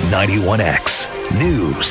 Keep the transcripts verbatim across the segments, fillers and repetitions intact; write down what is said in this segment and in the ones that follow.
ninety-one X News.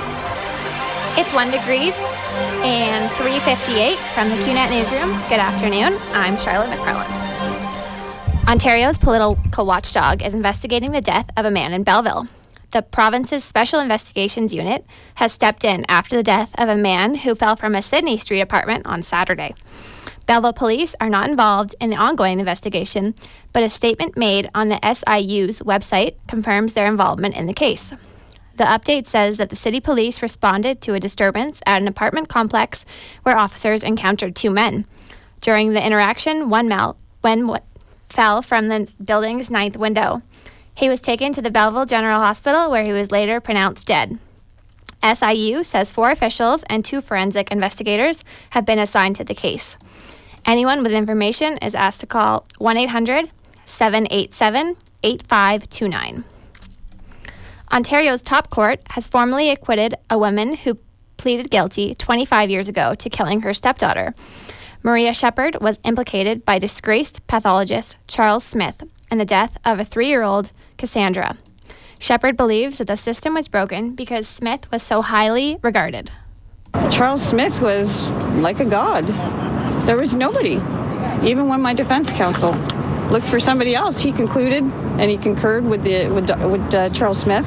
It's one degrees and three fifty-eight from the Q Net Newsroom. Good afternoon. I'm Charlotte McFarland. Ontario's political watchdog is investigating the death of a man in Belleville. The province's Special Investigations Unit has stepped in after the death of a man who fell from a Sydney Street apartment on Saturday. Belleville police are not involved in the ongoing investigation, but a statement made on the S I U's website confirms their involvement in the case. The update says that the city police responded to a disturbance at an apartment complex where officers encountered two men. During the interaction, one mal- when w- fell from the building's ninth window. He was taken to the Belleville General Hospital, where he was later pronounced dead. S I U says four officials and two forensic investigators have been assigned to the case. Anyone with information is asked to call one eight hundred seven eight seven eight five two nine. Ontario's top court has formally acquitted a woman who pleaded guilty twenty-five years ago to killing her stepdaughter. Maria Shepherd was implicated by disgraced pathologist Charles Smith in the death of a three-year-old Cassandra. Shepherd believes that the system was broken because Smith was so highly regarded. Charles Smith was like a god. There was nobody. Even when my defense counsel looked for somebody else, he concluded and he concurred with the with, with uh, Charles Smith.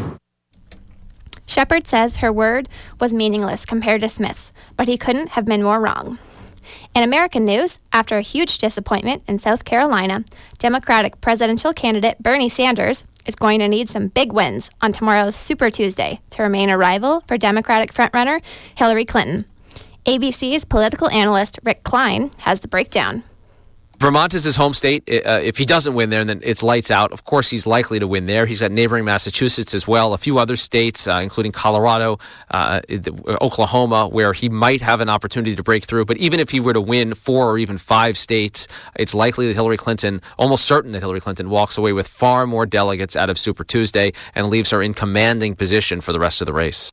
Shepherd says her word was meaningless compared to Smith's, but he couldn't have been more wrong. In American news, after a huge disappointment in South Carolina, Democratic presidential candidate Bernie Sanders is going to need some big wins on tomorrow's Super Tuesday to remain a rival for Democratic frontrunner Hillary Clinton. A B C's political analyst Rick Klein has the breakdown. Vermont is his home state. Uh, if he doesn't win there, then it's lights out. Of course, he's likely to win there. He's got neighboring Massachusetts as well, a few other states, uh, including Colorado, uh, Oklahoma, where he might have an opportunity to break through. But even if he were to win four or even five states, it's likely that Hillary Clinton, almost certain that Hillary Clinton, walks away with far more delegates out of Super Tuesday and leaves her in commanding position for the rest of the race.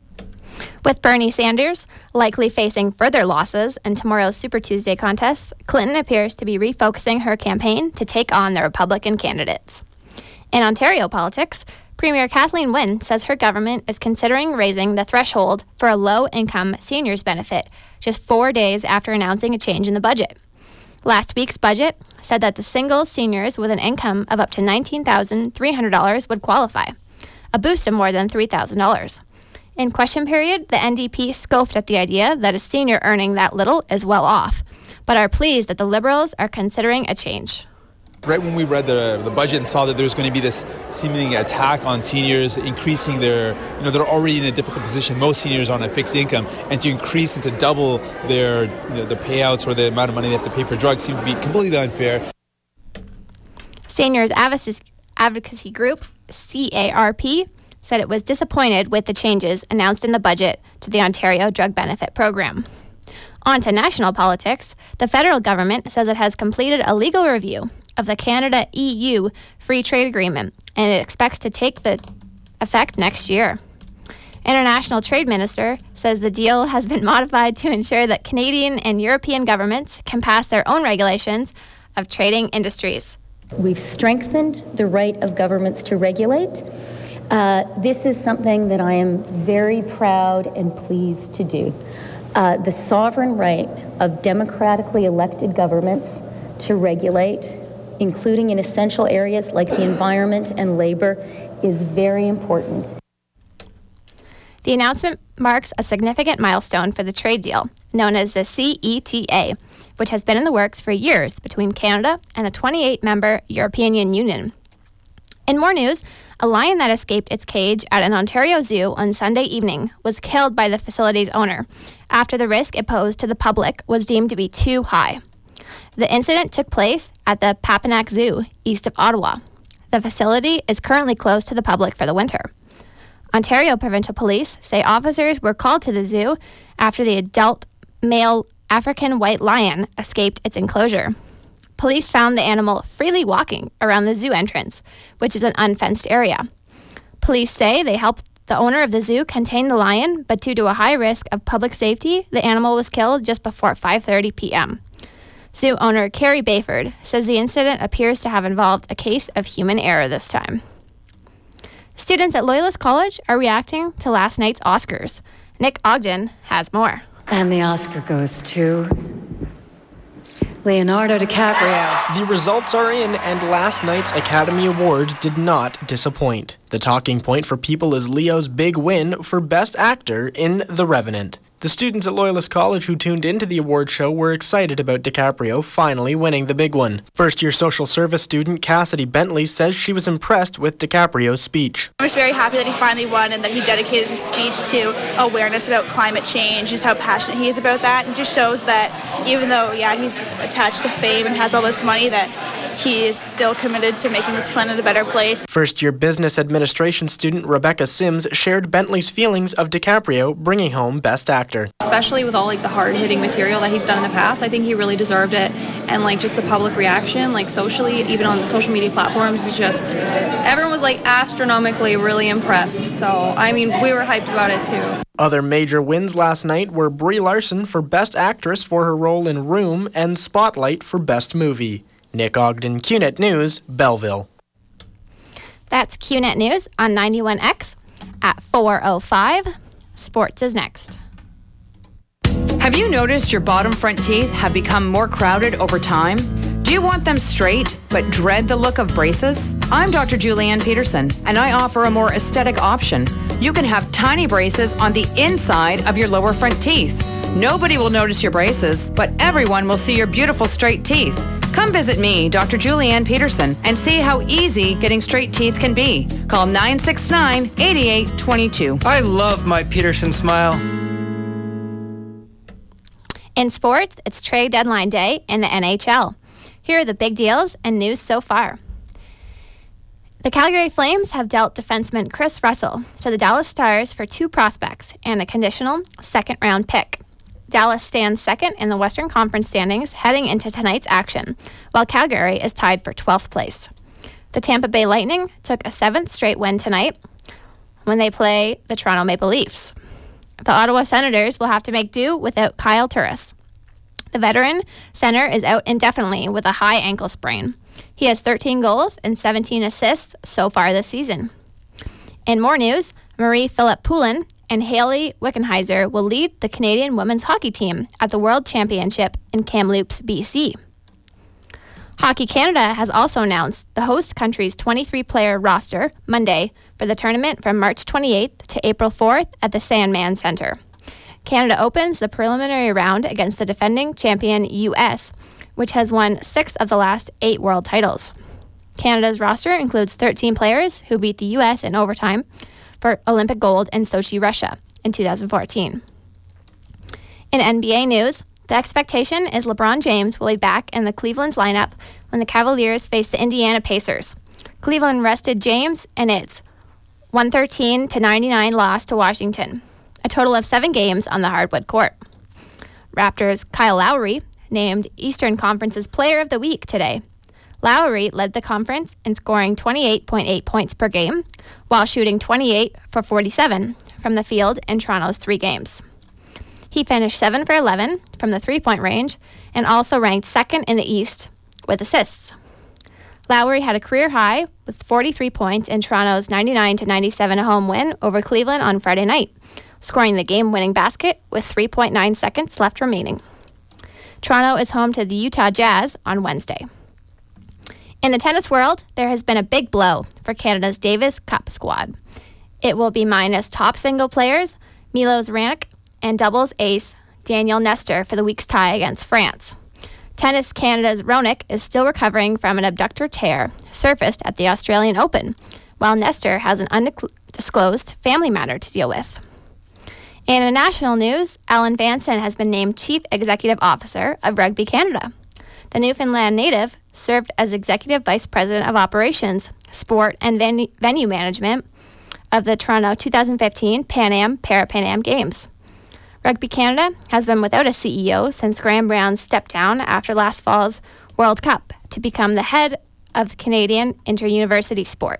With Bernie Sanders likely facing further losses in tomorrow's Super Tuesday contest, Clinton appears to be refocusing her campaign to take on the Republican candidates. In Ontario politics, Premier Kathleen Wynne says her government is considering raising the threshold for a low-income seniors benefit just four days after announcing a change in the budget. Last week's budget said that the single seniors with an income of up to nineteen thousand three hundred dollars would qualify, a boost of more than three thousand dollars. In question period, the N D P scoffed at the idea that a senior earning that little is well off, but are pleased that the Liberals are considering a change. Right when we read the the budget and saw that there was going to be this seeming attack on seniors, increasing their, you know, they're already in a difficult position. Most seniors are on a fixed income, and to increase and to double their, you know, the payouts or the amount of money they have to pay for drugs seems to be completely unfair. Seniors Advocacy Group, C A R P, said it was disappointed with the changes announced in the budget to the Ontario Drug Benefit Program. On to national politics, the federal government says it has completed a legal review of the Canada-E U Free Trade Agreement, and it expects to take the effect next year. International Trade Minister says the deal has been modified to ensure that Canadian and European governments can pass their own regulations of trading industries. We've strengthened the right of governments to regulate. Uh, this is something that I am very proud and pleased to do. Uh, the sovereign right of democratically elected governments to regulate, including in essential areas like the environment and labor, is very important. The announcement marks a significant milestone for the trade deal, known as the C E T A, which has been in the works for years between Canada and the twenty-eight member European Union. In more news, a lion that escaped its cage at an Ontario zoo on Sunday evening was killed by the facility's owner after the risk it posed to the public was deemed to be too high. The incident took place at the Papineau Zoo, east of Ottawa. The facility is currently closed to the public for the winter. Ontario Provincial Police say officers were called to the zoo after the adult male African white lion escaped its enclosure. Police found the animal freely walking around the zoo entrance, which is an unfenced area. Police say they helped the owner of the zoo contain the lion, but due to a high risk of public safety, the animal was killed just before five thirty p.m. Zoo owner Carrie Bayford says the incident appears to have involved a case of human error this time. Students at Loyalist College are reacting to last night's Oscars. Nick Ogden has more. And the Oscar goes to Leonardo DiCaprio. The results are in, and last night's Academy Awards did not disappoint. The talking point for people is Leo's big win for Best Actor in The Revenant. The students at Loyalist College who tuned into the award show were excited about DiCaprio finally winning the big one. First-year social service student Cassidy Bentley says she was impressed with DiCaprio's speech. I was very happy that he finally won and that he dedicated his speech to awareness about climate change, just how passionate he is about that. It just shows that even though, yeah, he's attached to fame and has all this money, that he is still committed to making this planet a better place. First-year business administration student Rebecca Sims shared Bentley's feelings of DiCaprio bringing home Best Actor. Especially with all like the hard-hitting material that he's done in the past, I think he really deserved it. And like just the public reaction, like socially, even on the social media platforms, is just everyone was like astronomically really impressed. So I mean, we were hyped about it too. Other major wins last night were Brie Larson for Best Actress for her role in Room and Spotlight for Best Movie. Nick Ogden, Q net News, Belleville. That's Q net News on ninety-one X at four oh five. Sports is next. Have you noticed your bottom front teeth have become more crowded over time? Do you want them straight but dread the look of braces? I'm Doctor Julianne Peterson, and I offer a more aesthetic option. You can have tiny braces on the inside of your lower front teeth. Nobody will notice your braces, but everyone will see your beautiful straight teeth. Come visit me, Doctor Julianne Peterson, and see how easy getting straight teeth can be. Call nine six nine, eight eight two two. I love my Peterson smile. In sports, it's trade deadline day in the N H L. Here are the big deals and news so far. The Calgary Flames have dealt defenseman Chris Russell to the Dallas Stars for two prospects and a conditional second-round pick. Dallas stands second in the Western Conference standings heading into tonight's action, while Calgary is tied for twelfth place. The Tampa Bay Lightning took a seventh straight win tonight when they play the Toronto Maple Leafs. The Ottawa Senators will have to make do without Kyle Turris. The veteran center is out indefinitely with a high ankle sprain. He has thirteen goals and seventeen assists so far this season. In more news, Marie-Philip Poulin and Hayley Wickenheiser will lead the Canadian women's hockey team at the World Championship in Kamloops, B C. Hockey Canada has also announced the host country's twenty-three player roster Monday for the tournament from March twenty-eighth to April fourth at the Sandman Centre. Canada opens the preliminary round against the defending champion U S, which has won six of the last eight world titles. Canada's roster includes thirteen players who beat the U S in overtime for Olympic gold in Sochi, Russia in two thousand fourteen. In N B A news, the expectation is LeBron James will be back in the Cleveland's lineup when the Cavaliers face the Indiana Pacers. Cleveland rested James in its one thirteen to ninety-nine loss to Washington, a total of seven games on the hardwood court. Raptors' Kyle Lowry named Eastern Conference's Player of the Week today. Lowry led the conference in scoring twenty-eight point eight points per game, while shooting twenty-eight for forty-seven from the field in Toronto's three games. He finished seven for eleven from the three-point range and also ranked second in the East with assists. Lowry had a career high with forty-three points in Toronto's ninety-nine to ninety-seven home win over Cleveland on Friday night, scoring the game-winning basket with three point nine seconds left remaining. Toronto is home to the Utah Jazz on Wednesday. In the tennis world, there has been a big blow for Canada's Davis Cup squad. It will be minus top single players Milos Raonic and doubles ace Daniel Nestor for the week's tie against France. Tennis Canada's Raonic is still recovering from an abductor tear surfaced at the Australian Open, while Nestor has an undisclosed family matter to deal with. And in national news, Alan Vanson has been named Chief Executive Officer of Rugby Canada. The Newfoundland native served as Executive Vice President of Operations, Sport and Ven- Venue Management of the Toronto two thousand fifteen Pan Am Para-Pan Am Games. Rugby Canada has been without a C E O since Graham Brown stepped down after last fall's World Cup to become the head of the Canadian inter-university sport.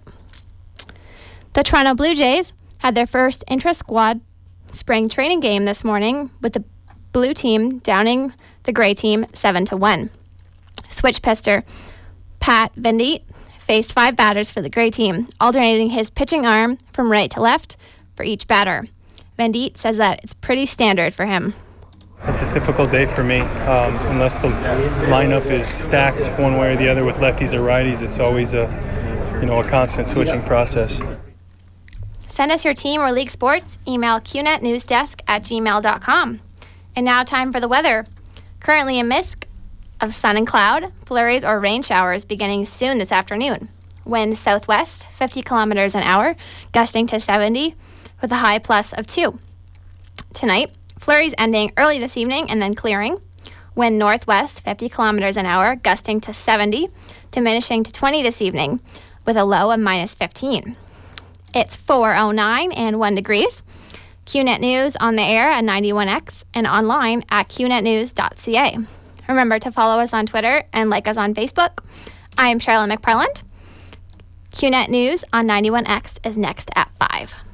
The Toronto Blue Jays had their first intra-squad spring training game this morning with the blue team downing the gray team seven to one. Switch pister Pat Venditte faced five batters for the Grey team, alternating his pitching arm from right to left for each batter. Venditte says that it's pretty standard for him. It's a typical day for me. Um, unless the lineup is stacked one way or the other with lefties or righties, it's always a, you know, a constant switching process. Send us your team or league sports. Email q net newsdesk at gmail dot com. And now time for the weather. Currently a mist of sun and cloud, flurries or rain showers beginning soon this afternoon. Wind southwest, fifty kilometers an hour, gusting to seventy with a high plus of two. Tonight, flurries ending early this evening and then clearing. Wind northwest, fifty kilometers an hour, gusting to seventy, diminishing to twenty this evening with a low of minus fifteen. It's four oh nine and one degrees. Q net News on the air at ninety-one X and online at q net news dot c a. Remember to follow us on Twitter and like us on Facebook. I am Charlotte McParland. Q net News on ninety-one X is next at five.